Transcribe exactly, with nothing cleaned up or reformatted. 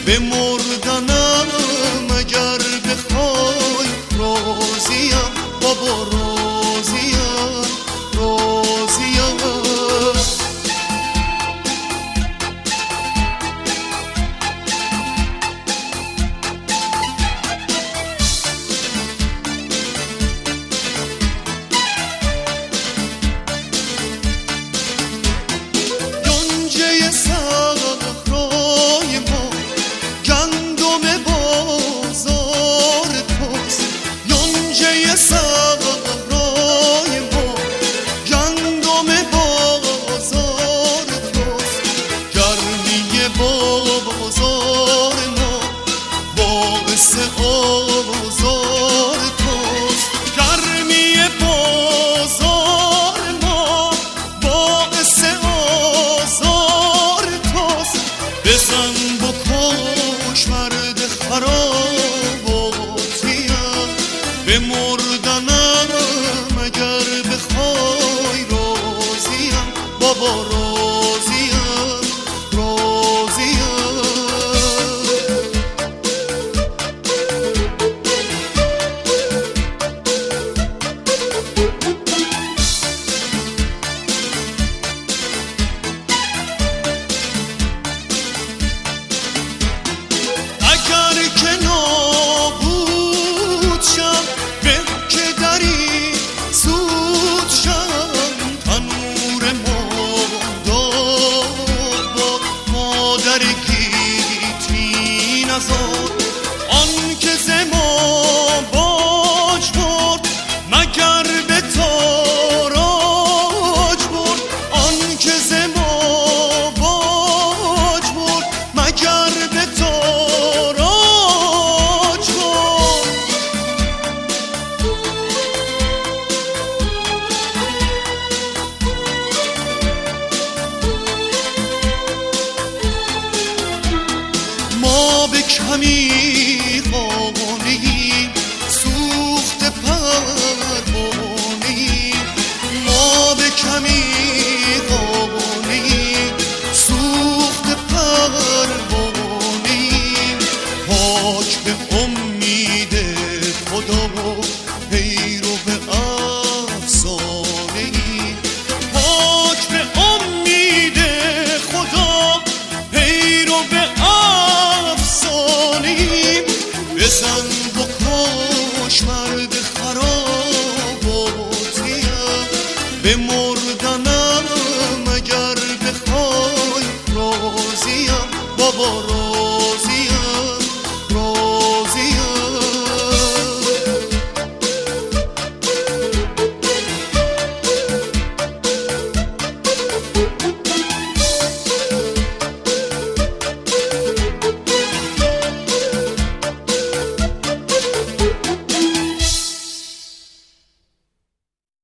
به مردنم اگر بخوای راضیم بابا راضیم راضیم گنجه صحرای ما گندم بازار توست گنجه صحرای ما گندم بازار توست گرمی بازار ما باعث آزار توست گرمی بازار ما باعث آزار توست بزن بکش مرد خراباتیم به مردنم اگر بخوای راضیم بابا راضیم راضیم اگر که نابود شم به که دری سود شم تنور مادر با مادر گیتی نزار آن که ز ما باج برد مگر به تاراج برد آن که ز ما باج برد مگر به تاراج برد ما به کمی